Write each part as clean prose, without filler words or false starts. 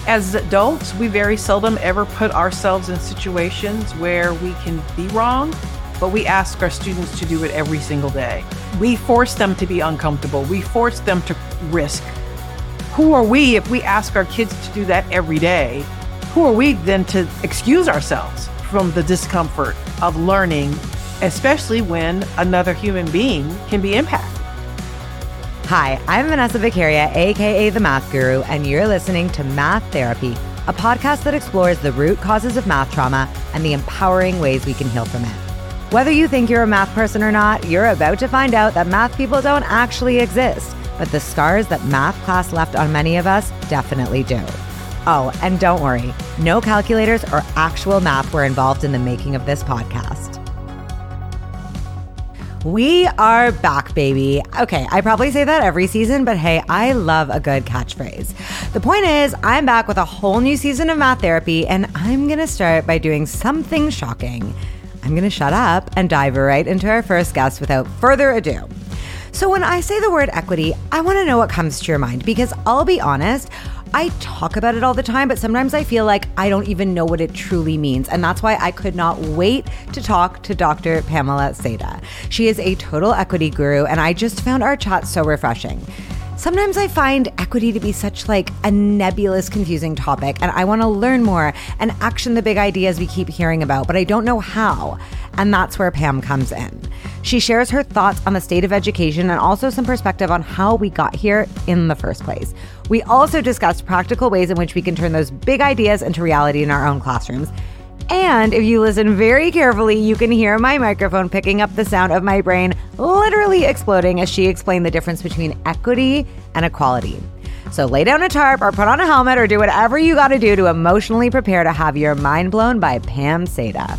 As adults, we very seldom ever put ourselves in situations where we can be wrong, but we ask our students to do it every single day. We force them to be uncomfortable. We force them to risk. Who are we if we ask our kids to do that every day? Who are we then to excuse ourselves from the discomfort of learning, especially when another human being can be impacted? Hi, I'm Vanessa Beccaria, aka The Math Guru, and you're listening to Math Therapy, a podcast that explores the root causes of math trauma and the empowering ways we can heal from it. Whether you think you're a math person or not, you're about to find out that math people don't actually exist, but the scars that math class left on many of us definitely do. Oh, and don't worry, no calculators or actual math were involved in the making of this podcast. We are back, baby. Okay, I probably say that every season, but hey, I love a good catchphrase. The point is, I'm back with a whole new season of Math Therapy, and I'm going to start by doing something shocking. I'm going to shut up and dive right into our first guest without further ado. So when I say the word equity, I want to know what comes to your mind, because I'll be honest, I talk about it all the time, but sometimes I feel like I don't even know what it truly means. And that's why I could not wait to talk to Dr. Pamela Seda. She is a total equity guru, and I just found our chat so refreshing. Sometimes I find equity to be such like a nebulous, confusing topic, and I want to learn more and action the big ideas we keep hearing about, but I don't know how. And that's where Pam comes in. She shares her thoughts on the state of education and also some perspective on how we got here in the first place. We also discussed practical ways in which we can turn those big ideas into reality in our own classrooms. And if you listen very carefully, you can hear my microphone picking up the sound of my brain literally exploding as she explained the difference between equity and equality. So lay down a tarp or put on a helmet or do whatever you got to do to emotionally prepare to have your mind blown by Pam Seda.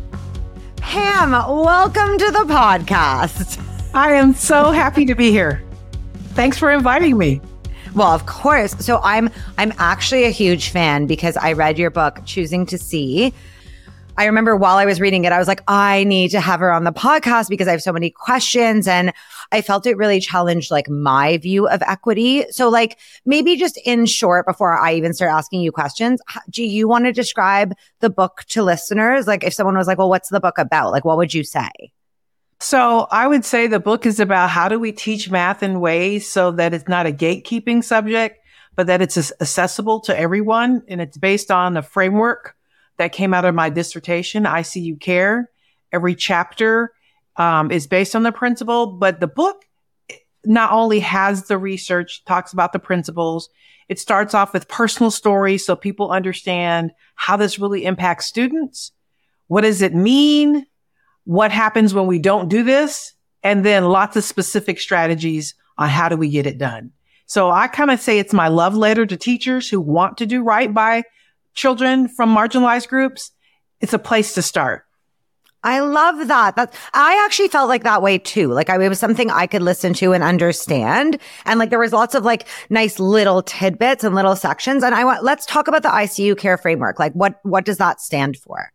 Pam, welcome to the podcast. I am so happy to be here. Thanks for inviting me. Well, of course. So I'm actually a huge fan because I read your book, Choosing to See. I remember while I was reading it, I was like, I need to have her on the podcast because I have so many questions. And I felt it really challenged like my view of equity. So like maybe just in short, before I even start asking you questions, do you want to describe the book to listeners? Like if someone was like, well, what's the book about? Like, what would you say? So I would say the book is about how do we teach math in ways so that it's not a gatekeeping subject, but that it's accessible to everyone. And it's based on a framework that came out of my dissertation, ICU Care. Every chapter is based on the principle, but the book not only has the research, talks about the principles, it starts off with personal stories so people understand how this really impacts students. What does it mean? What happens when we don't do this? And then lots of specific strategies on how do we get it done. So I kind of say it's my love letter to teachers who want to do right by children from marginalized groups. It's a place to start. I love that. I actually felt like that way too. Like it was something I could listen to and understand. And like there was lots of like nice little tidbits and little sections. And let's talk about the ICU Care framework. Like what does that stand for?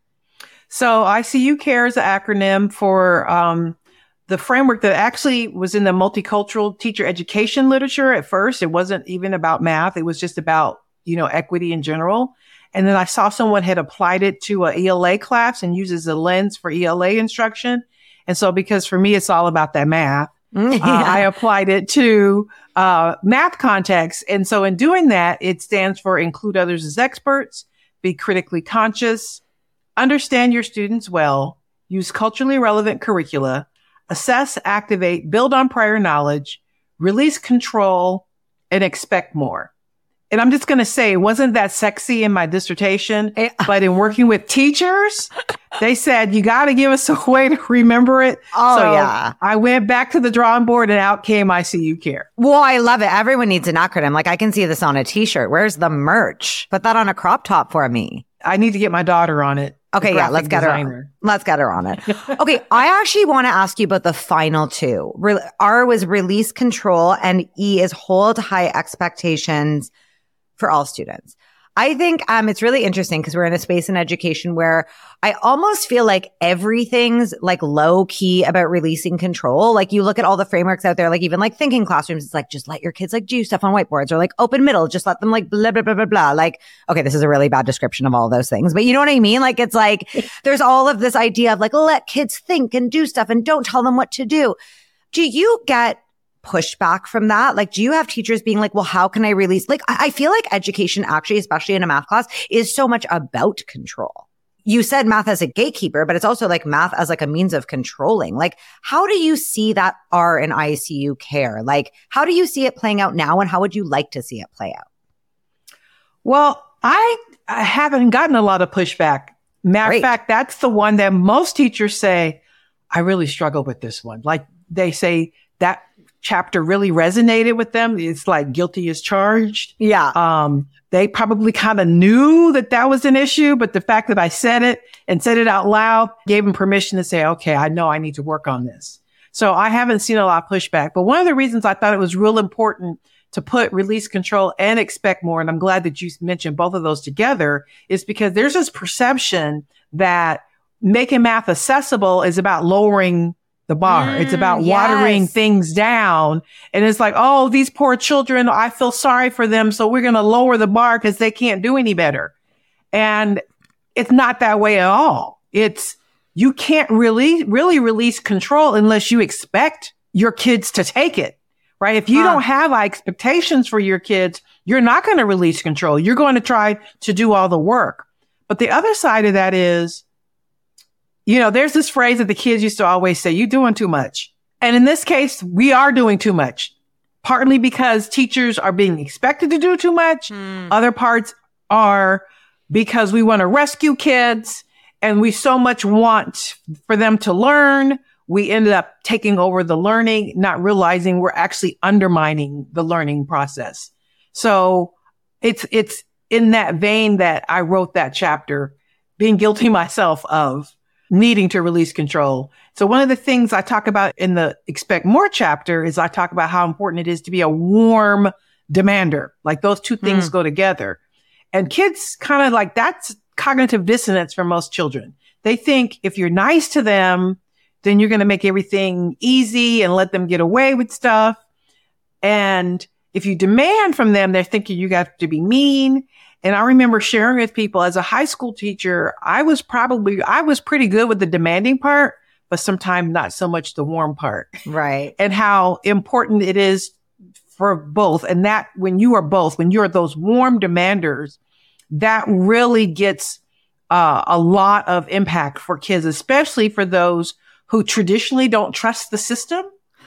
So ICU Care is an acronym for the framework that actually was in the multicultural teacher education literature at first. It wasn't even about math. It was just about, equity in general. And then I saw someone had applied it to a ELA class and uses a lens for ELA instruction. And so because for me, it's all about that math, I applied it to math context. And so in doing that, it stands for include others as experts, be critically conscious, understand your students well, use culturally relevant curricula, assess, activate, build on prior knowledge, release control, and expect more. And I'm just going to say, it wasn't that sexy in my dissertation, but in working with teachers, they said, you got to give us a way to remember it. Oh, so yeah. I went back to the drawing board and out came ICU Care. Well, I love it. Everyone needs an acronym. Like I can see this on a t-shirt. Where's the merch? Put that on a crop top for me. I need to get my daughter on it. Okay, yeah, let's get her on it. Okay, I actually want to ask you about the final two. R was release control and E is hold high expectations for all students. I think it's really interesting because we're in a space in education where I almost feel like everything's like low key about releasing control. Like you look at all the frameworks out there, like even like thinking classrooms, it's like, just let your kids like do stuff on whiteboards, or like open middle, just let them like blah, blah, blah, blah, blah. Like, okay, this is a really bad description of all those things, but you know what I mean? Like, it's like, there's all of this idea of like, let kids think and do stuff and don't tell them what to do. Do you get pushback from that? Like, do you have teachers being like, well, how can I release? Like, I feel like education actually, especially in a math class, is so much about control. You said math as a gatekeeper, but it's also like math as like a means of controlling. Like, how do you see that R in ICU care? Like, how do you see it playing out now, and how would you like to see it play out? Well, I haven't gotten a lot of pushback. Matter of fact, that's the one that most teachers say, I really struggle with this one. Like, they say that chapter really resonated with them. It's like guilty as charged. Yeah. They probably kind of knew that was an issue, but the fact that I said it and said it out loud gave them permission to say, okay, I know I need to work on this. So I haven't seen a lot of pushback. But one of the reasons I thought it was real important to put release control and expect more, and I'm glad that you mentioned both of those together, is because there's this perception that making math accessible is about lowering the bar. It's about watering things down. And it's like, oh, these poor children, I feel sorry for them, so we're going to lower the bar because they can't do any better. And it's not that way at all. You can't really release control unless you expect your kids to take it, right? If you don't have expectations for your kids, you're not going to release control. You're going to try to do all the work. But the other side of that is, there's this phrase that the kids used to always say, you're doing too much. And in this case, we are doing too much, partly because teachers are being expected to do too much. Other parts are because we want to rescue kids and we so much want for them to learn. We ended up taking over the learning, not realizing we're actually undermining the learning process. So it's in that vein that I wrote that chapter, being guilty myself of needing to release control. So one of the things I talk about in the Expect More chapter is I talk about how important it is to be a warm demander. Like those two things go together. And kids kind of like, that's cognitive dissonance for most children. They think if you're nice to them, then you're going to make everything easy and let them get away with stuff. And if you demand from them, they're thinking you got to be mean. And I remember sharing with people as a high school teacher, I was pretty good with the demanding part, but sometimes not so much the warm part. Right. And how important it is for both. And that when you are those warm demanders, that really gets a lot of impact for kids, especially for those who traditionally don't trust the system.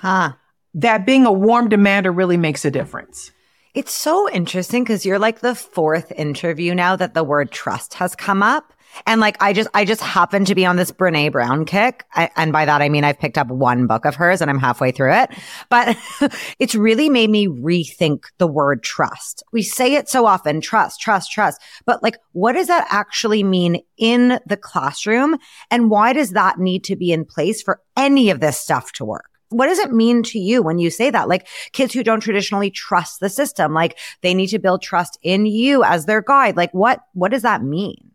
That being a warm demander really makes a difference. It's so interesting because you're like the fourth interview now that the word trust has come up. And like, I just happen to be on this Brene Brown kick. And by that, I mean, I've picked up one book of hers and I'm halfway through it, but it's really made me rethink the word trust. We say it so often, trust, trust, trust, but like, what does that actually mean in the classroom? And why does that need to be in place for any of this stuff to work? What does it mean to you when you say that? Like kids who don't traditionally trust the system, like they need to build trust in you as their guide. Like what does that mean?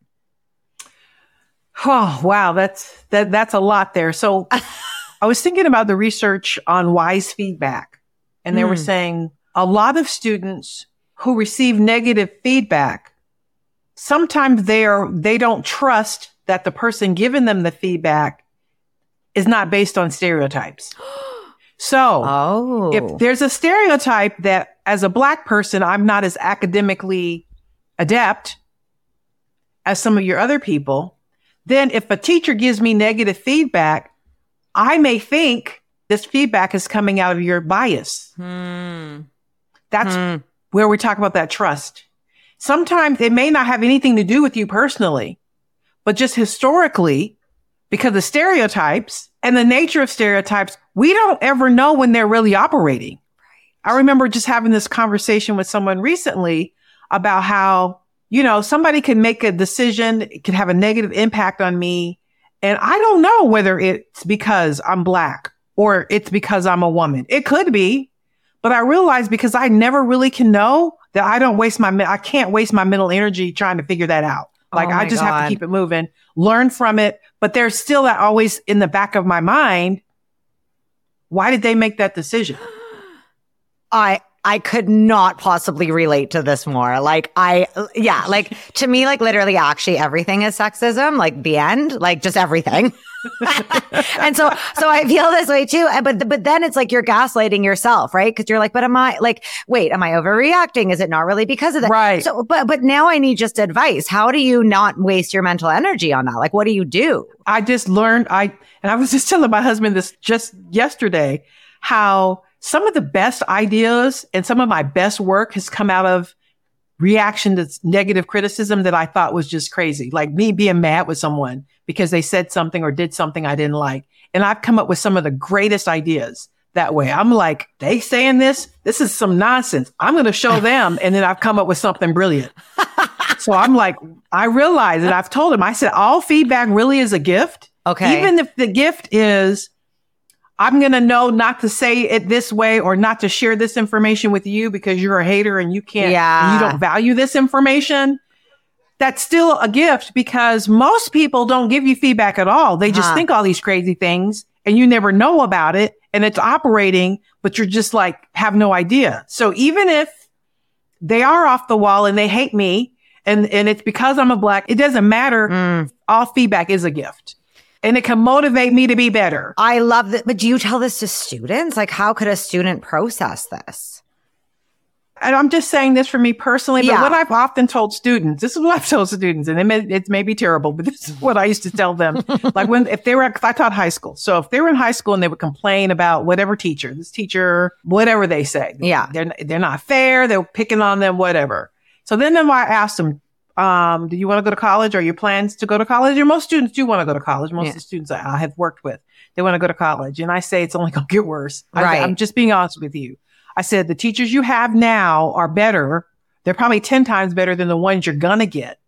Oh, wow. That's a lot there. So I was thinking about the research on wise feedback, and they were saying a lot of students who receive negative feedback, sometimes they don't trust that the person giving them the feedback is not based on stereotypes. So if there's a stereotype that as a Black person, I'm not as academically adept as some of your other people, then if a teacher gives me negative feedback, I may think this feedback is coming out of your bias. That's where we talk about that trust. Sometimes it may not have anything to do with you personally, but just historically, because of stereotypes and the nature of stereotypes, we don't ever know when they're really operating. Right. I remember just having this conversation with someone recently about how, somebody can make a decision, it can have a negative impact on me. And I don't know whether it's because I'm Black or it's because I'm a woman. It could be, but I realized because I never really can know that I can't waste my mental energy trying to figure that out. Like, I just have to keep it moving, learn from it. But there's still that always in the back of my mind. Why did they make that decision? I could not possibly relate to this more. Like, to me, like, literally, actually, everything is sexism. Like, the end, like, just everything. And so I feel this way too. But then it's like you're gaslighting yourself, right? Because you're like, but am I overreacting? Is it not really because of that? Right. So, but now I need just advice. How do you not waste your mental energy on that? Like, what do you do? I just learned, and I was just telling my husband this just yesterday, how some of the best ideas and some of my best work has come out of reaction to negative criticism that I thought was just crazy. Like me being mad with someone because they said something or did something I didn't like. And I've come up with some of the greatest ideas that way. I'm like, they saying this is some nonsense. I'm going to show them. And then I've come up with something brilliant. So I'm like, I realize that I've told him, I said, all feedback really is a gift. Okay. Even if the gift is, I'm going to know not to say it this way or not to share this information with you because you're a hater and you can't, and you don't value this information. That's still a gift because most people don't give you feedback at all. They just think all these crazy things and you never know about it and it's operating, but you're just like, have no idea. So even if they are off the wall and they hate me and it's because I'm a Black, it doesn't matter. All feedback is a gift. And it can motivate me to be better. I love that. But do you tell this to students? Like, how could a student process this? And I'm just saying this for me personally, but what I've often told students, this is what I've told students, and it may be terrible, but this is what I used to tell them. Like if I taught high school. So if they were in high school and they would complain about whatever teacher, this teacher, whatever they say. Yeah. They're not fair. They're picking on them, whatever. So then I asked them, do you want to go to college? Are your plans to go to college? And most students do want to go to college. Most of the students I have worked with, they want to go to college. And I say, it's only going to get worse. Right. I'm just being honest with you. I said, the teachers you have now are better. They're probably 10 times better than the ones you're going to get.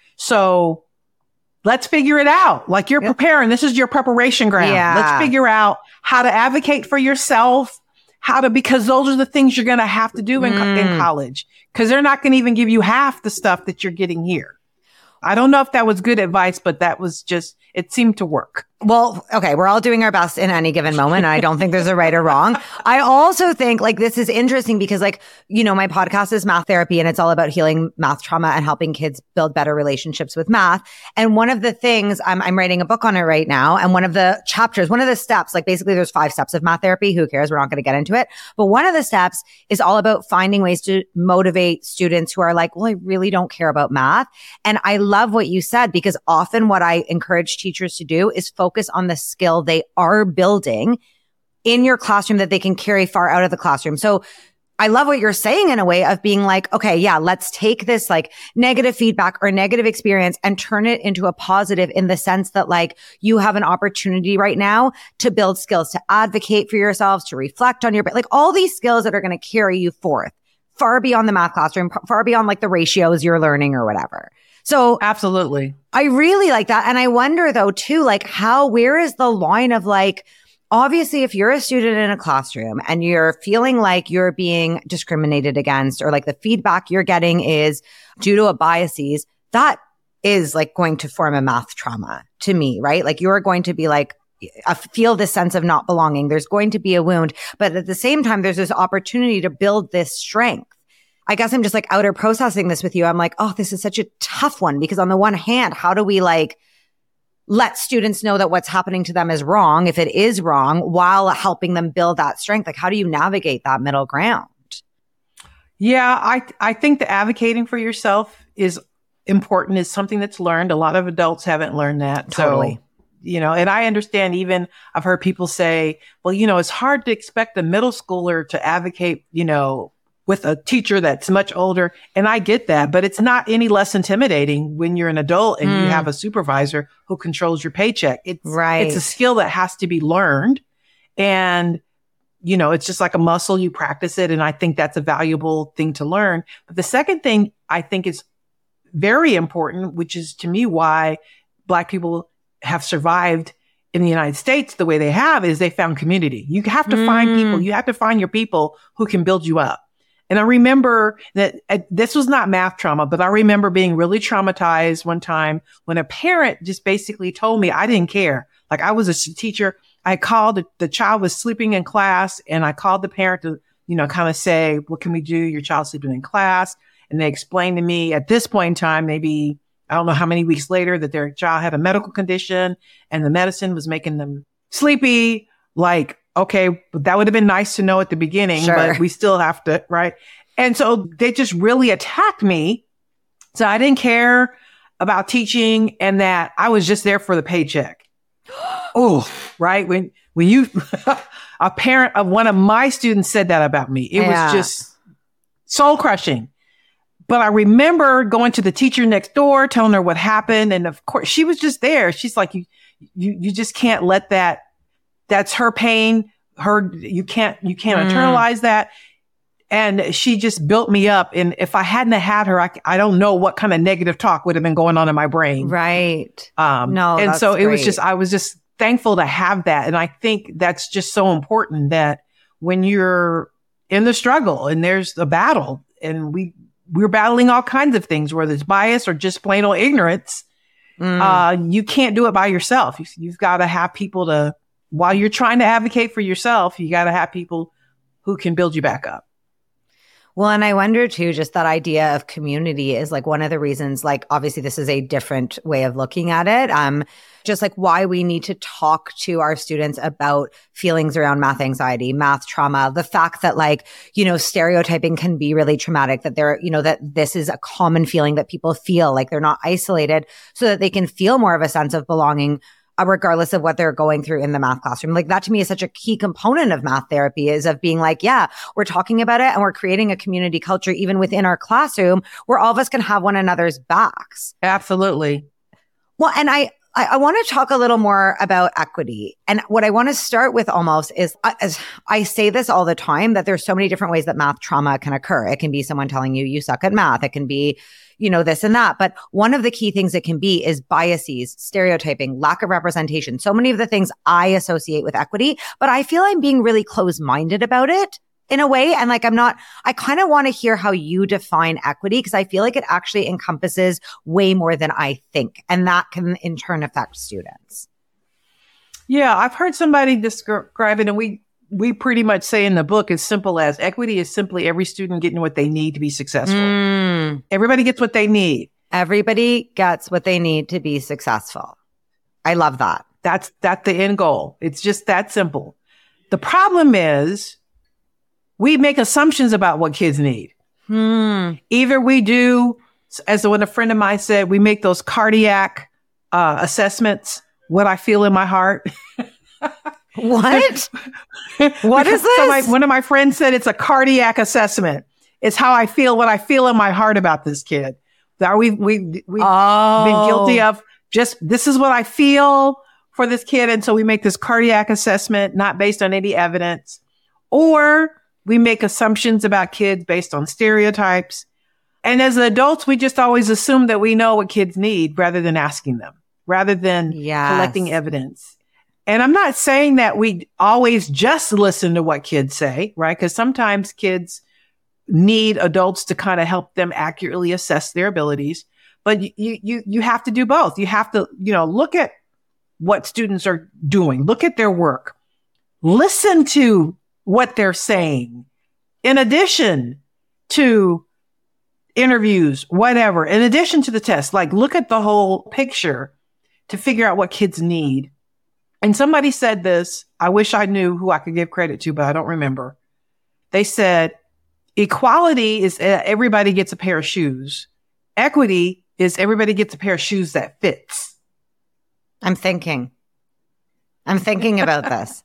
So let's figure it out. Like you're preparing. This is your preparation ground. Yeah. Let's figure out how to advocate for yourself, because those are the things you're going to have to do in college. Because they're not going to even give you half the stuff that you're getting here. I don't know if that was good advice, but that was just, it seemed to work. Well, okay, we're all doing our best in any given moment. And I don't think there's a right or wrong. I also think like this is interesting because like, you know, my podcast is Math Therapy and it's all about healing math trauma and helping kids build better relationships with math. And one of the things, I'm writing a book on it right now. And one of the chapters, one of the steps, like basically there's 5 steps of math therapy. Who cares? We're not going to get into it. But one of the steps is all about finding ways to motivate students who are like, well, I really don't care about math. And I love what you said because often what I encourage teachers to do is focus on the skill they are building in your classroom that they can carry far out of the classroom. So I love what you're saying in a way of being like, okay, yeah, let's take this like negative feedback or negative experience and turn it into a positive in the sense that like you have an opportunity right now to build skills, to advocate for yourselves, to reflect on like all these skills that are going to carry you forth far beyond the math classroom, far beyond like the ratios you're learning or whatever. So absolutely. I really like that. And I wonder though too, like where is the line of like, obviously if you're a student in a classroom and you're feeling like you're being discriminated against or like the feedback you're getting is due to a biases, that is like going to form a math trauma to me, right? Like you're going to be like, feel this sense of not belonging. There's going to be a wound, but at the same time, there's this opportunity to build this strength. I guess I'm just like outer processing this with you. I'm like, oh, this is such a tough one because on the one hand, how do we like let students know that what's happening to them is wrong if it is wrong while helping them build that strength? Like, how do you navigate that middle ground? Yeah, I think the advocating for yourself is important. It's something that's learned. A lot of adults haven't learned that. Totally. So, you know, and I understand even I've heard people say, well, you know, it's hard to expect a middle schooler to advocate, you know, with a teacher that's much older. And I get that, but it's not any less intimidating when you're an adult and you have a supervisor who controls your paycheck. It's a skill that has to be learned. And, you know, it's just like a muscle. You practice it. And I think that's a valuable thing to learn. But the second thing I think is very important, which is to me why Black people have survived in the United States the way they have, is they found community. You have to find people. You have to find your people who can build you up. And I remember that this was not math trauma, but I remember being really traumatized one time when a parent just basically told me I didn't care. Like I was a teacher. I called, the child was sleeping in class, and I called the parent to, kind of say, what can we do? Your child's sleeping in class. And they explained to me at this point in time, maybe I don't know how many weeks later, that their child had a medical condition and the medicine was making them sleepy. Like, okay, that would have been nice to know at the beginning, Sure. but we still have to, right? And so they just really attacked me. So I didn't care about teaching and that I was just there for the paycheck. Oh, right. When you, a parent of one of my students said that about me, it was just soul crushing. But I remember going to the teacher next door, telling her what happened. And of course, she was just there. She's like, you just can't let that's her pain. You can't internalize that. And she just built me up. And if I hadn't had her, I don't know what kind of negative talk would have been going on in my brain. Right. No, and so it was I was just thankful to have that. And I think that's just so important that when you're in the struggle and there's a battle and we're battling all kinds of things, whether it's bias or just plain old ignorance, you can't do it by yourself. You've got to have people while you're trying to advocate for yourself, you got to have people who can build you back up. Well, and I wonder too, just that idea of community is like one of the reasons, like obviously this is a different way of looking at it. Just like why we need to talk to our students about feelings around math anxiety, math trauma, the fact that like, stereotyping can be really traumatic, that that this is a common feeling that people feel like they're not isolated so that they can feel more of a sense of belonging regardless of what they're going through in the math classroom. Like that to me is such a key component of math therapy, is of being like, yeah, we're talking about it and we're creating a community culture even within our classroom where all of us can have one another's backs. Absolutely. Well, and I want to talk a little more about equity. And what I want to start with almost is, as I say this all the time, that there's so many different ways that math trauma can occur. It can be someone telling you suck at math. It can be, this and that. But one of the key things it can be is biases, stereotyping, lack of representation. So many of the things I associate with equity, but I feel I'm being really closed-minded about it in a way. And like, I kind of want to hear how you define equity, because I feel like it actually encompasses way more than I think. And that can in turn affect students. Yeah, I've heard somebody describe it, and we pretty much say in the book, as simple as equity is simply every student getting what they need to be successful. Everybody gets what they need. Everybody gets what they need to be successful. I love that. That's the end goal. It's just that simple. The problem is we make assumptions about what kids need. Either we do, as when a friend of mine said, we make those cardiac assessments, what I feel in my heart. What? What is this? One of my friends said it's a cardiac assessment. It's how I feel, what I feel in my heart about this kid. That we've been guilty of just, this is what I feel for this kid. And so we make this cardiac assessment, not based on any evidence, or we make assumptions about kids based on stereotypes. And as adults, we just always assume that we know what kids need rather than asking them, rather than collecting evidence. And I'm not saying that we always just listen to what kids say, right? Because sometimes kids need adults to kind of help them accurately assess their abilities. But you have to do both. You have to, look at what students are doing, look at their work, listen to what they're saying, in addition to interviews, whatever, in addition to the test. Like, look at the whole picture to figure out what kids need. And somebody said this, I wish I knew who I could give credit to, but I don't remember. They said, equality is everybody gets a pair of shoes. Equity is everybody gets a pair of shoes that fits. I'm thinking about this.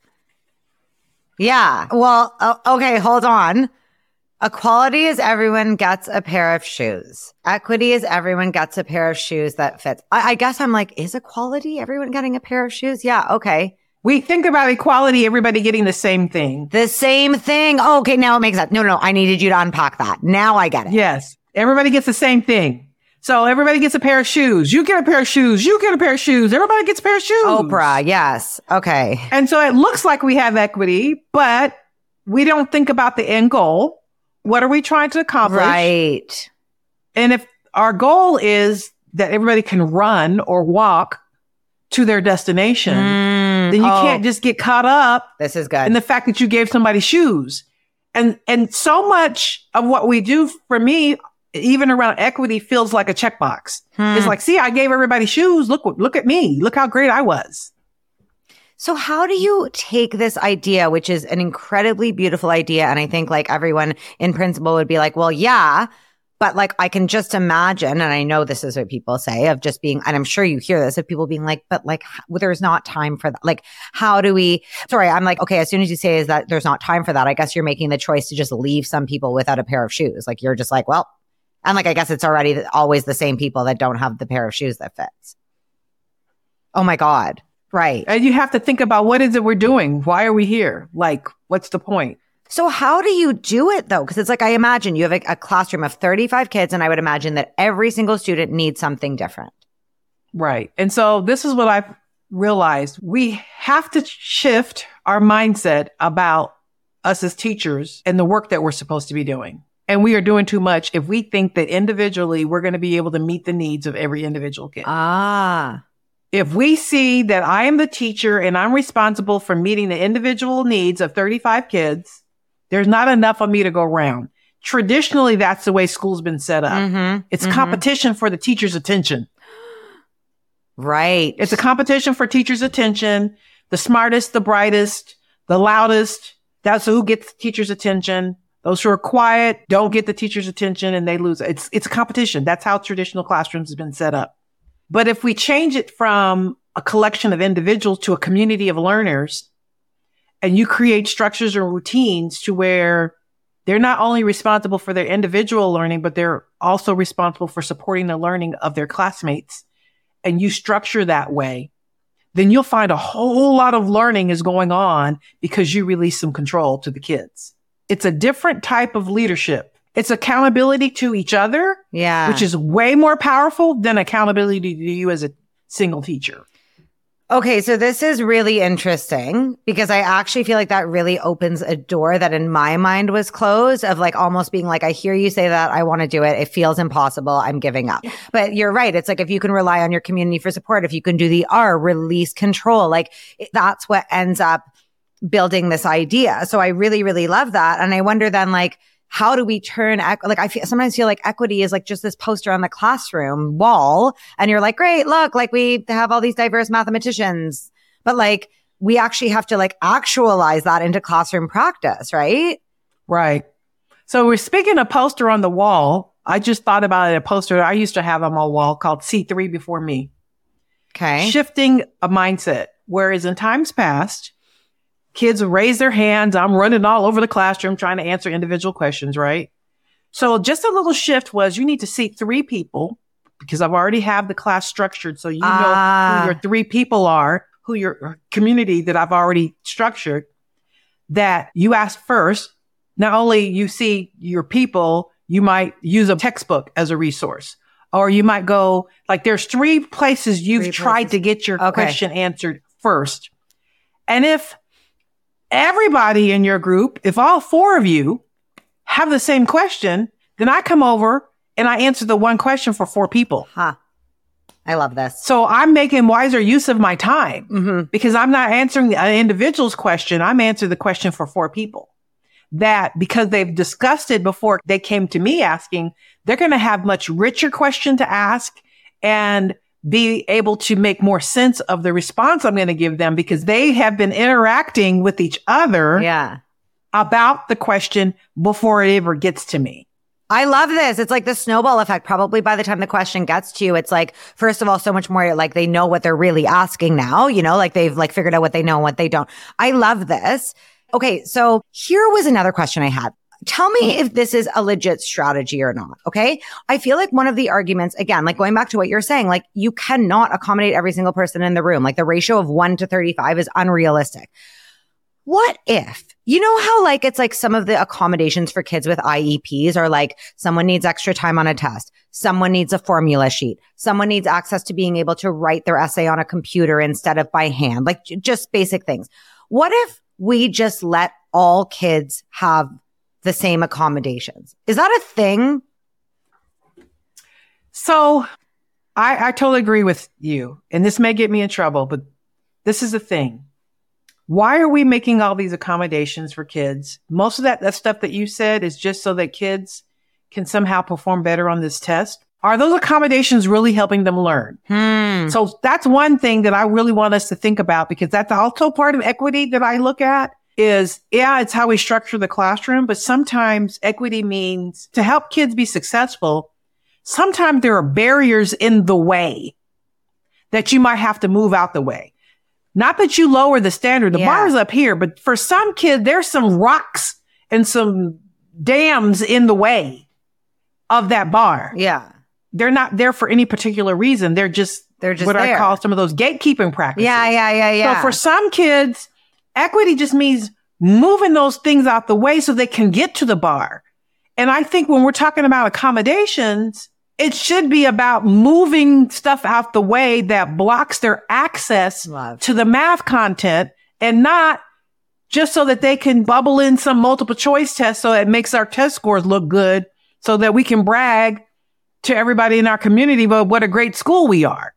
Yeah. Well, okay, hold on. Equality is everyone gets a pair of shoes. Equity is everyone gets a pair of shoes that fits. I guess I'm like, is equality everyone getting a pair of shoes? Yeah. Okay. We think about equality, everybody getting the same thing. The same thing. Oh, okay. Now it makes sense. No. I needed you to unpack that. Now I get it. Yes. Everybody gets the same thing. So everybody gets a pair of shoes. You get a pair of shoes. You get a pair of shoes. Everybody gets a pair of shoes. Oprah. Yes. Okay. And so it looks like we have equity, but we don't think about the end goal. what are we trying to accomplish? Right. And if our goal is that everybody can run or walk to their destination, then you can't just get caught up This is good. in the fact that you gave somebody shoes. And so much of what we do, for me, even around equity, feels like a checkbox. It's like, see, I gave everybody shoes. Look at me. Look how great I was. So how do you take this idea, which is an incredibly beautiful idea, and I think like everyone in principle would be like, well, yeah, but like I can just imagine, and I know this is what people say of just being, and I'm sure you hear this of people being like, but like there's not time for that. Like, how do we, sorry, I'm like, okay, as soon as you say is that there's not time for that, I guess you're making the choice to just leave some people without a pair of shoes. Like you're just like, well, and like, I guess it's already always the same people that don't have the pair of shoes that fits. Oh my God. Right. And you have to think about, what is it we're doing? Why are we here? Like, what's the point? So how do you do it though? Because it's like, I imagine you have a classroom of 35 kids, and I would imagine that every single student needs something different. Right. And so this is what I've realized. We have to shift our mindset about us as teachers and the work that we're supposed to be doing. And we are doing too much if we think that individually we're going to be able to meet the needs of every individual kid. If we see that I am the teacher and I'm responsible for meeting the individual needs of 35 kids, there's not enough of me to go around. Traditionally, that's the way school's been set up. It's competition for the teacher's attention. Right. It's a competition for teacher's attention. The smartest, the brightest, the loudest. That's who gets the teacher's attention. Those who are quiet don't get the teacher's attention and they lose. It's a competition. That's how traditional classrooms have been set up. But if we change it from a collection of individuals to a community of learners, and you create structures and routines to where they're not only responsible for their individual learning, but they're also responsible for supporting the learning of their classmates, and you structure that way, then you'll find a whole lot of learning is going on because you release some control to the kids. It's a different type of leadership. It's accountability to each other, which is way more powerful than accountability to you as a single teacher. Okay, so this is really interesting because I actually feel like that really opens a door that in my mind was closed, of like almost being like, I hear you say that, I want to do it. It feels impossible. I'm giving up. But you're right. It's like, if you can rely on your community for support, if you can do the R, release control, like that's what ends up building this idea. So I really, really love that. And I wonder then, like, how do we turn, like, sometimes feel like equity is like just this poster on the classroom wall. And you're like, great, look, like we have all these diverse mathematicians, but like we actually have to like actualize that into classroom practice, right? Right. So we're speaking of poster on the wall. I just thought about a poster I used to have on my wall called C3 Before Me. Okay. Shifting a mindset. Whereas in times past, kids raise their hands. I'm running all over the classroom trying to answer individual questions, right? So just a little shift was, you need to seat 3 people, because I've already have the class structured. So you know who your 3 people are, who your community that I've already structured, that you ask first. Not only you see your people, you might use a textbook as a resource, or you might go, like, there's 3 places you've tried to get your question answered first. And if everybody in your group, if all 4 of you have the same question, then I come over and I answer the one question for 4 people. I love this. So I'm making wiser use of my time because I'm not answering an individual's question. I'm answering the question for 4 people. That, because they've discussed it before they came to me asking, they're going to have much richer question to ask and be able to make more sense of the response I'm going to give them, because they have been interacting with each other about the question before it ever gets to me. I love this. It's like the snowball effect. Probably by the time the question gets to you, it's like, first of all, so much more like they know what they're really asking now, you know, like they've like figured out what they know and what they don't. I love this. Okay. So here was another question I had. Tell me if this is a legit strategy or not. Okay. I feel like one of the arguments, again, like going back to what you're saying, like you cannot accommodate every single person in the room. Like the ratio of 1 to 35 is unrealistic. What if, you know how like it's like some of the accommodations for kids with IEPs are like someone needs extra time on a test, someone needs a formula sheet, someone needs access to being able to write their essay on a computer instead of by hand, like just basic things. What if we just let all kids have the same accommodations. Is that a thing? So I totally agree with you. And this may get me in trouble, but this is the thing. Why are we making all these accommodations for kids? Most of that stuff that you said is just so that kids can somehow perform better on this test. Are those accommodations really helping them learn? So that's one thing that I really want us to think about, because that's also part of equity that I look at is, it's how we structure the classroom, but sometimes equity means to help kids be successful. Sometimes there are barriers in the way that you might have to move out the way. Not that you lower the standard. The bar is up here, but for some kids, there's some rocks and some dams in the way of that bar. Yeah. They're not there for any particular reason. They're just what there. I call some of those gatekeeping practices. Yeah. So for some kids, equity just means moving those things out the way so they can get to the bar. And I think when we're talking about accommodations, it should be about moving stuff out the way that blocks their access to the math content, and not just so that they can bubble in some multiple choice test so it makes our test scores look good so that we can brag to everybody in our community about what a great school we are.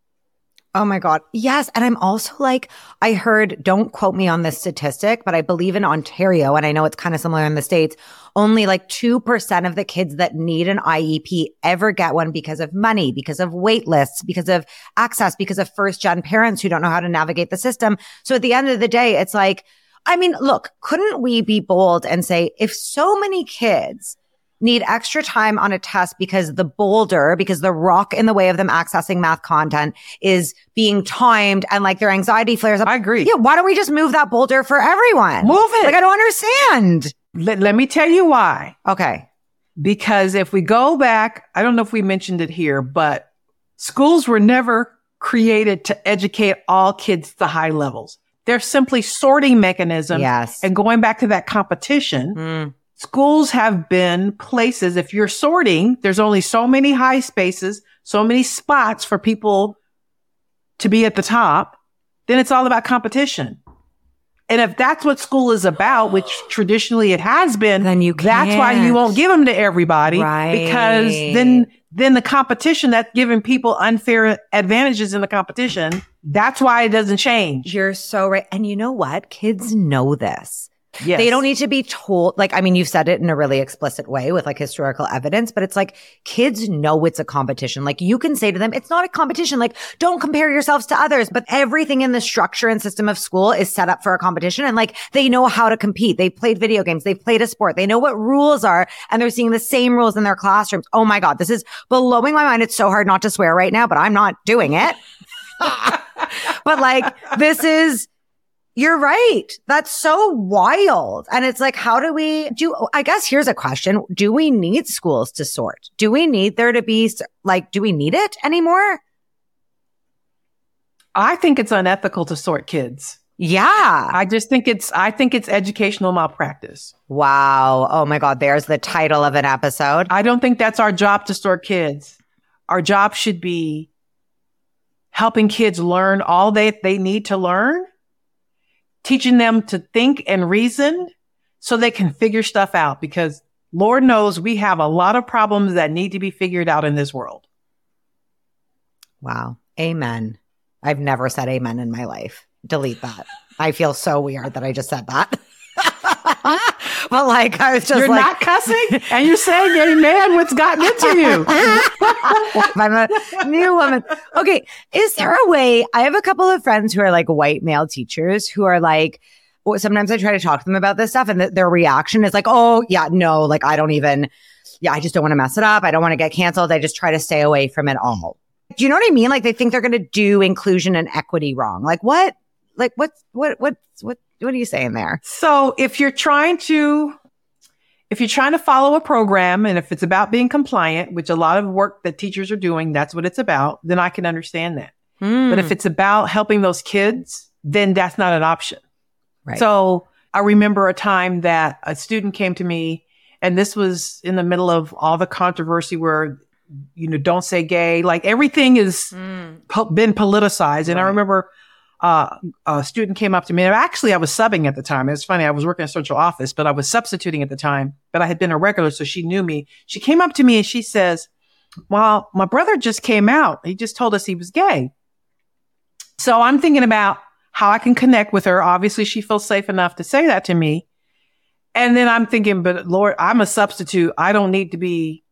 Oh my God. Yes. And I'm also like, I heard, don't quote me on this statistic, but I believe in Ontario, and I know it's kind of similar in the States, only like 2% of the kids that need an IEP ever get one because of money, because of wait lists, because of access, because of first-gen parents who don't know how to navigate the system. So at the end of the day, it's like, I mean, look, couldn't we be bold and say, if so many kids need extra time on a test because the rock in the way of them accessing math content is being timed and like their anxiety flares up. I agree. Yeah. Why don't we just move that boulder for everyone? Move it. Like, I don't understand. Let me tell you why. Okay. Because if we go back, I don't know if we mentioned it here, but schools were never created to educate all kids to high levels. They're simply sorting mechanisms. Yes. And going back to that competition, schools have been places, if you're sorting, there's only so many high spaces, so many spots for people to be at the top, then it's all about competition. And if that's what school is about, which traditionally it has been, then that's why you won't give them to everybody. Right. Because then the competition, that's giving people unfair advantages in the competition. That's why it doesn't change. You're so right. And you know what? Kids know this. Yes. They don't need to be told, like, I mean, you've said it in a really explicit way with like historical evidence, but it's like kids know it's a competition. Like, you can say to them, it's not a competition. Like, don't compare yourselves to others, but everything in the structure and system of school is set up for a competition. And like, they know how to compete. They've played video games. They've played a sport. They know what rules are, and they're seeing the same rules in their classrooms. Oh my God. This is blowing my mind. It's so hard not to swear right now, but I'm not doing it. But like, you're right. That's so wild. And it's like, how do we I guess here's a question. Do we need schools to sort? Do we need there to be do we need it anymore? I think it's unethical to sort kids. Yeah. I think it's educational malpractice. Wow. Oh my God. There's the title of an episode. I don't think that's our job to sort kids. Our job should be helping kids learn all they need to learn, teaching them to think and reason so they can figure stuff out, because Lord knows we have a lot of problems that need to be figured out in this world. Wow. Amen. I've never said amen in my life. Delete that. I feel so weird that I just said that. But like, I was just You're not cussing and you're saying amen. What's gotten into you? I'm a new woman. Okay. Is there a way? I have a couple of friends who are like white male teachers who are like, sometimes I try to talk to them about this stuff, and their reaction is like, oh yeah, no, like I just don't want to mess it up. I don't want to get canceled. I just try to stay away from it all. Do you know what I mean? Like, they think they're going to do inclusion and equity wrong. Like what? Like what are you saying there? So if you're trying to follow a program, and if it's about being compliant, which a lot of work that teachers are doing, that's what it's about, then I can understand that. But if it's about helping those kids, then that's not an option. Right. So I remember a time that a student came to me, and this was in the middle of all the controversy where, don't say gay, like everything has been politicized. And I remember a student came up to me. And actually, I was subbing at the time. It was funny. I was working in a central office, but I was substituting at the time. But I had been a regular, so she knew me. She came up to me and she says, well, my brother just came out. He just told us he was gay. So I'm thinking about how I can connect with her. Obviously, she feels safe enough to say that to me. And then I'm thinking, but Lord, I'm a substitute. I don't need to be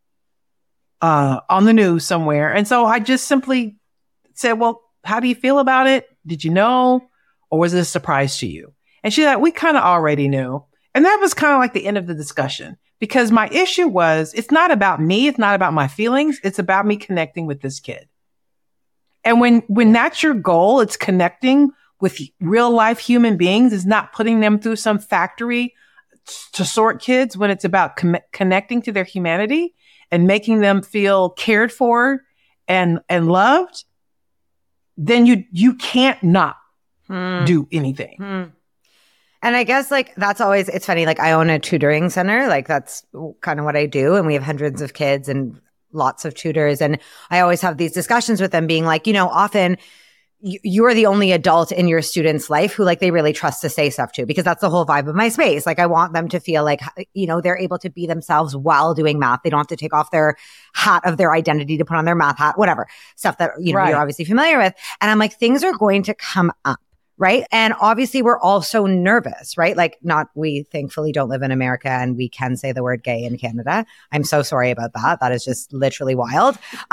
on the news somewhere. And so I just simply said, well, how do you feel about it? Did you know? Or was it a surprise to you? And she's like, we kind of already knew. And that was kind of like the end of the discussion, because my issue was, it's not about me. It's not about my feelings. It's about me connecting with this kid. And when that's your goal, it's connecting with real life human beings. It's not putting them through some factory to sort kids. When it's about connecting to their humanity and making them feel cared for and loved, then you can't not do anything. And I guess like that's always, it's funny, like I own a tutoring center, like that's kind of what I do. And we have hundreds of kids and lots of tutors. And I always have these discussions with them being like, often you're the only adult in your student's life who like they really trust to say stuff to, because that's the whole vibe of my space. Like I want them to feel like, they're able to be themselves while doing math. They don't have to take off their hat of their identity to put on their math hat, whatever stuff that, right. You're obviously familiar with. And I'm like, things are going to come up. Right. And obviously we're all so nervous, right? Like we thankfully don't live in America and we can say the word gay in Canada. I'm so sorry about that. That is just literally wild. But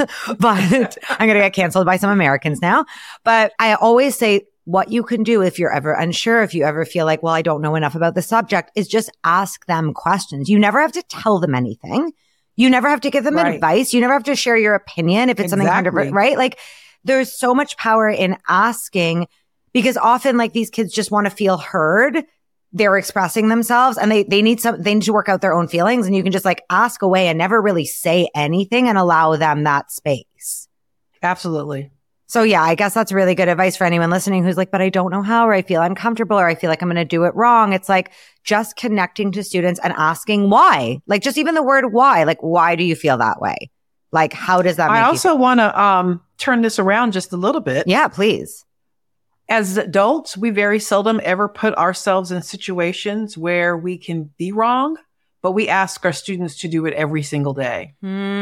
I'm going to get canceled by some Americans now. But I always say what you can do if you're ever unsure, if you ever feel like, well, I don't know enough about the subject, is just ask them questions. You never have to tell them anything. You never have to give them advice. You never have to share your opinion if it's something 100%, right? Like there's so much power in asking. Because often like these kids just want to feel heard. They're expressing themselves and they need to work out their own feelings, and you can just like ask away and never really say anything and allow them that space. Absolutely. So yeah, I guess that's really good advice for anyone listening who's like, but I don't know how, or I feel uncomfortable, or I feel like I'm going to do it wrong. It's like just connecting to students and asking why, like just even the word why, like, why do you feel that way? Like, how does that make you feel? I also want to turn this around just a little bit. Yeah, please. As adults, we very seldom ever put ourselves in situations where we can be wrong, but we ask our students to do it every single day.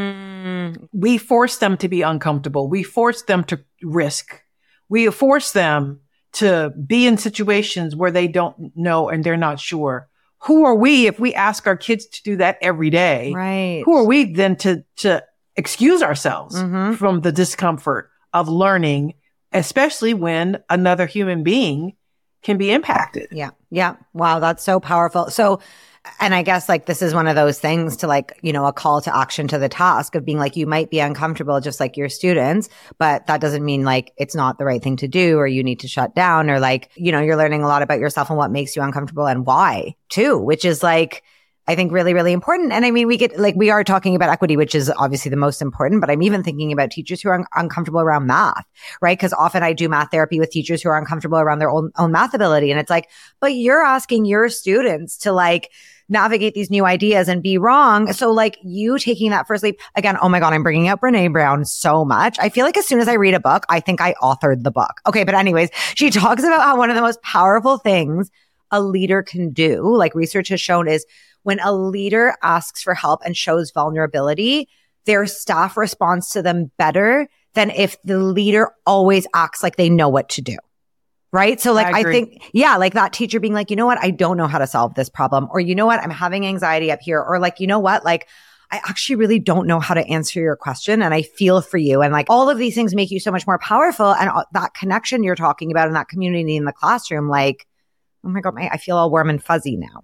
We force them to be uncomfortable. We force them to risk. We force them to be in situations where they don't know and they're not sure. Who are we if we ask our kids to do that every day? Right. Who are we then to excuse ourselves from the discomfort of learning, especially when another human being can be impacted? Yeah. Yeah. Wow. That's so powerful. So, and I guess like this is one of those things to like, a call to action to the task of being like, you might be uncomfortable just like your students, but that doesn't mean like it's not the right thing to do, or you need to shut down, or like, you're learning a lot about yourself and what makes you uncomfortable and why too, which is like, I think really, really important. And I mean, we are talking about equity, which is obviously the most important, but I'm even thinking about teachers who are uncomfortable around math, right? Because often I do math therapy with teachers who are uncomfortable around their own math ability. And it's like, but you're asking your students to like navigate these new ideas and be wrong. So like you taking that first leap again, oh my God, I'm bringing up Brene Brown so much. I feel like as soon as I read a book, I think I authored the book. Okay. But anyways, she talks about how one of the most powerful things a leader can do, like research has shown, is when a leader asks for help and shows vulnerability, their staff responds to them better than if the leader always acts like they know what to do. Right. So like, I think, yeah, like that teacher being like, you know what? I don't know how to solve this problem. Or, you know what? I'm having anxiety up here. Or like, you know what? Like, I actually really don't know how to answer your question. And I feel for you. And like all of these things make you so much more powerful. And that connection you're talking about in that community in the classroom, like, oh my God, I feel all warm and fuzzy now.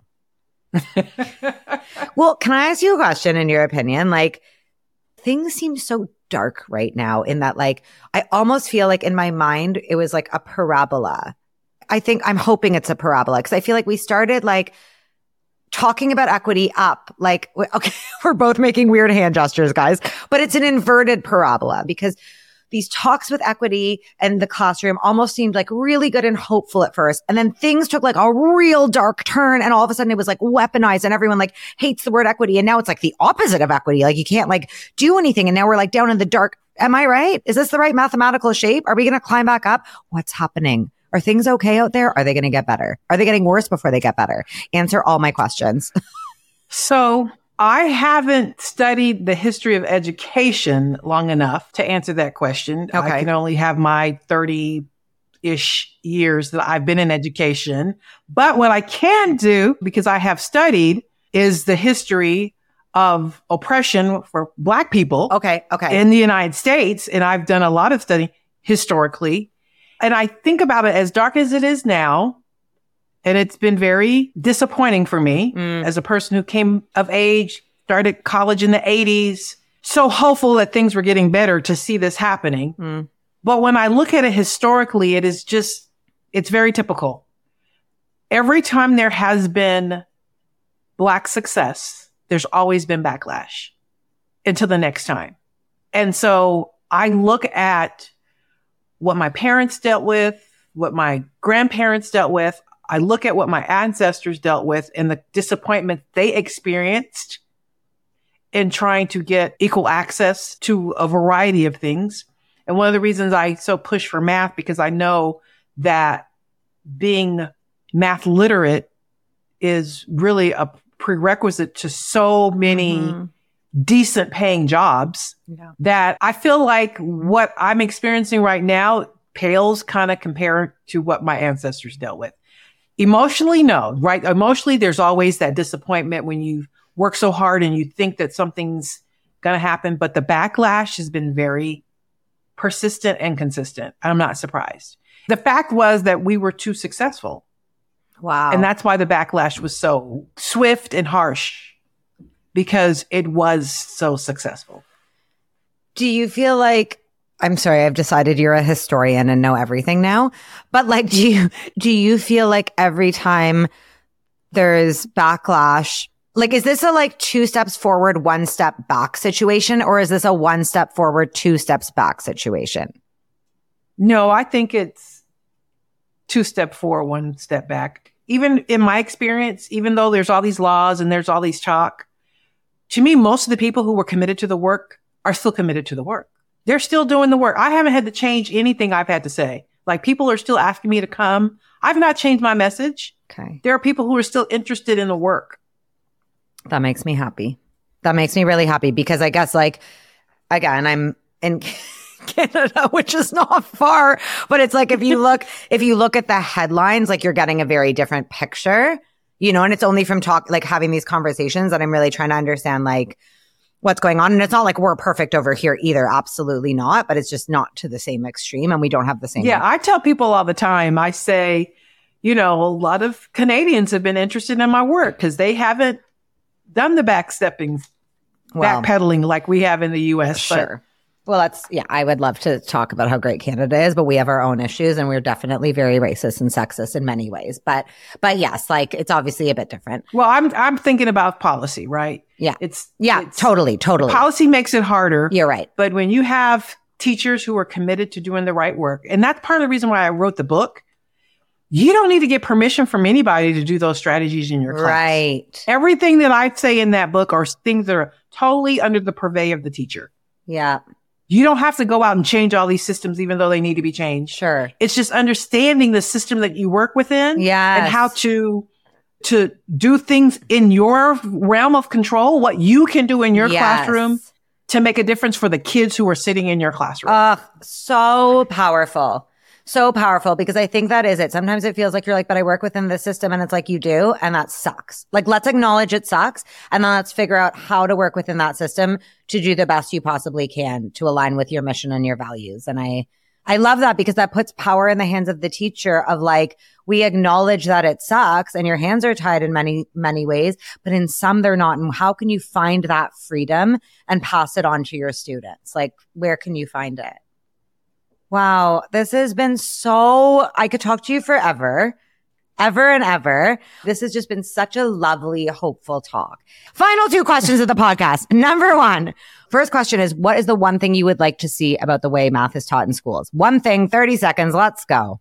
Well, can I ask you a question? In your opinion, like things seem so dark right now in that, like, I almost feel like in my mind, it was like a parabola. I'm hoping it's a parabola because I feel like we started like talking about equity up, like, okay, we're both making weird hand gestures, guys, but it's an inverted parabola because these talks with equity and the classroom almost seemed like really good and hopeful at first. And then things took like a real dark turn. And all of a sudden it was like weaponized and everyone like hates the word equity. And now it's like the opposite of equity. Like you can't like do anything. And now we're like down in the dark Am I right? Is this the right mathematical shape? Are we going to climb back up? What's happening? Are things okay out there? Are they going to get better? Are they getting worse before they get better? Answer all my questions. So I haven't studied the history of education long enough to answer that question. Okay. I can only have my 30-ish years that I've been in education. But what I can do, because I have studied, is the history of oppression for Black people Okay. in the United States. And I've done a lot of study historically. And I think about it as dark as it is now. And it's been very disappointing for me as a person who came of age, started college in the 80s, so hopeful that things were getting better to see this happening. But when I look at it historically, it's very typical. Every time there has been Black success, there's always been backlash until the next time. And so I look at what my parents dealt with, what my grandparents dealt with. I look at what my ancestors dealt with and the disappointment they experienced in trying to get equal access to a variety of things. And one of the reasons I so push for math, because I know that being math literate is really a prerequisite to so many decent paying jobs that I feel like what I'm experiencing right now pales kind of compared to what my ancestors dealt with. Emotionally, no, right? Emotionally, there's always that disappointment when you work so hard and you think that something's going to happen. But the backlash has been very persistent and consistent. I'm not surprised. The fact was that we were too successful. Wow. And that's why the backlash was so swift and harsh, because it was so successful. Do you feel like, I'm sorry, I've decided you're a historian and know everything now, but like, do you feel like every time there's backlash, like, is this a like 2 steps forward, 1 step back situation? Or is this a 1 step forward, 2 steps back situation? No, I think it's 2 step forward, 1 step back. Even in my experience, even though there's all these laws and there's all these talk, to me, most of the people who were committed to the work are still committed to the work. They're still doing the work. I haven't had to change anything I've had to say. Like, people are still asking me to come. I've not changed my message. Okay. There are people who are still interested in the work. That makes me happy. That makes me really happy, because I guess, like, again, I'm in Canada, which is not far, but it's like, if you look at the headlines, like, you're getting a very different picture, you know, and it's only from having these conversations that I'm really trying to understand, like, what's going on. And it's not like we're perfect over here either. Absolutely not. But it's just not to the same extreme, and we don't have the same. Yeah. I tell people all the time, I say, you know, a lot of Canadians have been interested in my work because they haven't done the backpedaling like we have in the US. Sure. Well, I would love to talk about how great Canada is, but we have our own issues, and we're definitely very racist and sexist in many ways. But yes, like, it's obviously a bit different. Well, I'm thinking about policy, right? Yeah. It's totally. Policy makes it harder. You're right. But when you have teachers who are committed to doing the right work, and that's part of the reason why I wrote the book, you don't need to get permission from anybody to do those strategies in your class. Right. Everything that I say in that book are things that are totally under the purvey of the teacher. Yeah. You don't have to go out and change all these systems, even though they need to be changed. Sure. It's just understanding the system that you work within. Yes. And how to do things in your realm of control, what you can do in your classroom to make a difference for the kids who are sitting in your classroom. So powerful. So powerful, because I think that is it. Sometimes it feels like you're like, but I work within the system, and it's like, you do. And that sucks. Like, let's acknowledge it sucks. And then let's figure out how to work within that system to do the best you possibly can to align with your mission and your values. And I love that, because that puts power in the hands of the teacher of like, we acknowledge that it sucks and your hands are tied in many, many ways, but in some they're not. And how can you find that freedom and pass it on to your students? Like, where can you find it? Wow. This has been I could talk to you forever, ever and ever. This has just been such a lovely, hopeful talk. Final 2 questions of the podcast. Number 1, first question is, what is the one thing you would like to see about the way math is taught in schools? One thing, 30 seconds. Let's go.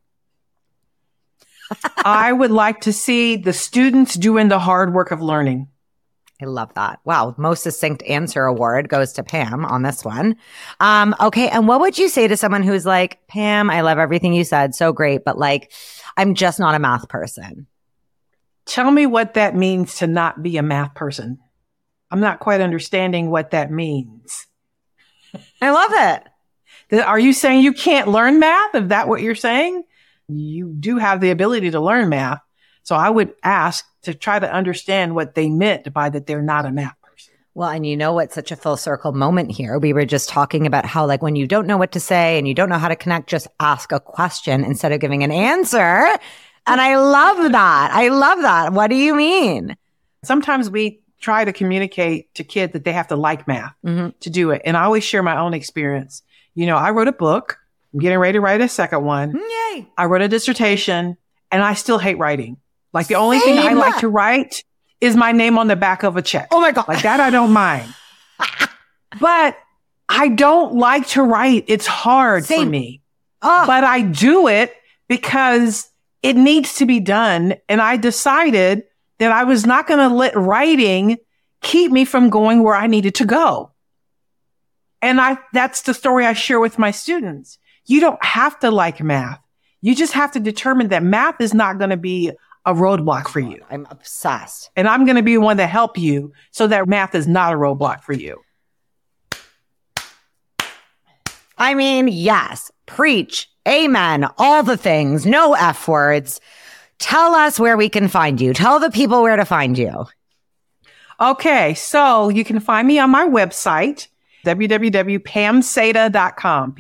I would like to see the students doing the hard work of learning. I love that. Wow. Most succinct answer award goes to Pam on this one. Okay. And what would you say to someone who's like, Pam, I love everything you said. So great. But like, I'm just not a math person. Tell me what that means to not be a math person. I'm not quite understanding what that means. I love it. Are you saying you can't learn math? Is that what you're saying? You do have the ability to learn math. So I would ask to try to understand what they meant by that they're not a math person. Well, and you know what's such a full circle moment here? We were just talking about how like when you don't know what to say and you don't know how to connect, just ask a question instead of giving an answer. And I love that. I love that. What do you mean? Sometimes we try to communicate to kids that they have to like math to do it. And I always share my own experience. You know, I wrote a book. I'm getting ready to write a second one. Yay. I wrote a dissertation and I still hate writing. Like the only thing I like to write is my name on the back of a check. Oh my God. Like that I don't mind. But I don't like to write. It's hard for me. Oh. But I do it because it needs to be done. And I decided that I was not going to let writing keep me from going where I needed to go. And that's the story I share with my students. You don't have to like math. You just have to determine that math is not going to be a roadblock for you. I'm obsessed. And I'm going to be one to help you so that math is not a roadblock for you. I mean, yes, preach, amen, all the things, no F words. Tell us where we can find you. Tell the people where to find you. Okay, so you can find me on my website, www.pamseda.com,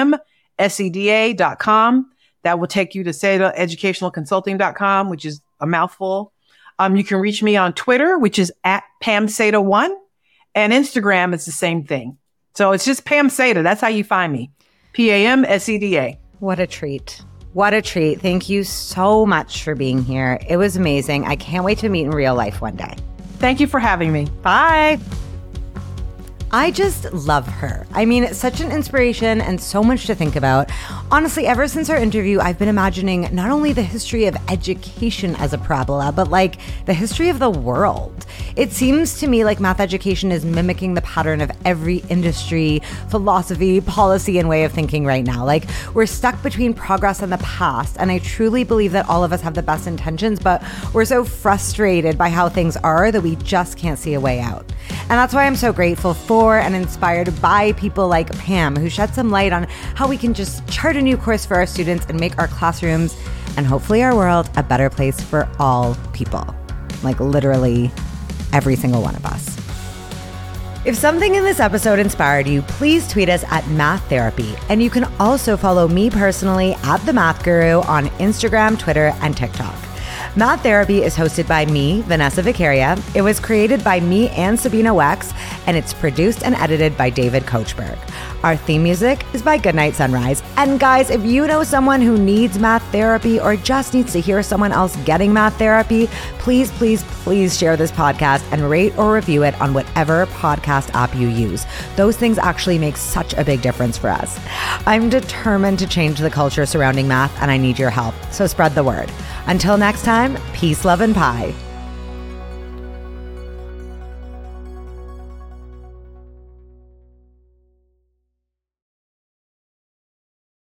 PAMSEDA.com. That will take you to SEDAeducationalconsulting.com, which is a mouthful. You can reach me on Twitter, which is at PamSeda1, and Instagram is the same thing. So it's just Pam Seda. That's how you find me. PAMSEDA. What a treat. What a treat. Thank you so much for being here. It was amazing. I can't wait to meet in real life one day. Thank you for having me. Bye. I just love her. I mean, it's such an inspiration and so much to think about. Honestly, ever since our interview, I've been imagining not only the history of education as a parabola, but like the history of the world. It seems to me like math education is mimicking the pattern of every industry, philosophy, policy, and way of thinking right now. Like we're stuck between progress and the past. And I truly believe that all of us have the best intentions, but we're so frustrated by how things are that we just can't see a way out. And that's why I'm so grateful for and inspired by people like Pam, who shed some light on how we can just chart a new course for our students and make our classrooms and hopefully our world a better place for all people. Like literally every single one of us. If something in this episode inspired you, please tweet us at Math Therapy. And you can also follow me personally at The Math Guru on Instagram, Twitter, and TikTok. Math Therapy is hosted by me, Vanessa Vicaria. It was created by me and Sabina Wex, and it's produced and edited by David Kochberg. Our theme music is by Goodnight Sunrise. And guys, if you know someone who needs math therapy or just needs to hear someone else getting math therapy, please, please, please share this podcast and rate or review it on whatever podcast app you use. Those things actually make such a big difference for us. I'm determined to change the culture surrounding math, and I need your help. So spread the word. Until next time, peace, love, and pie.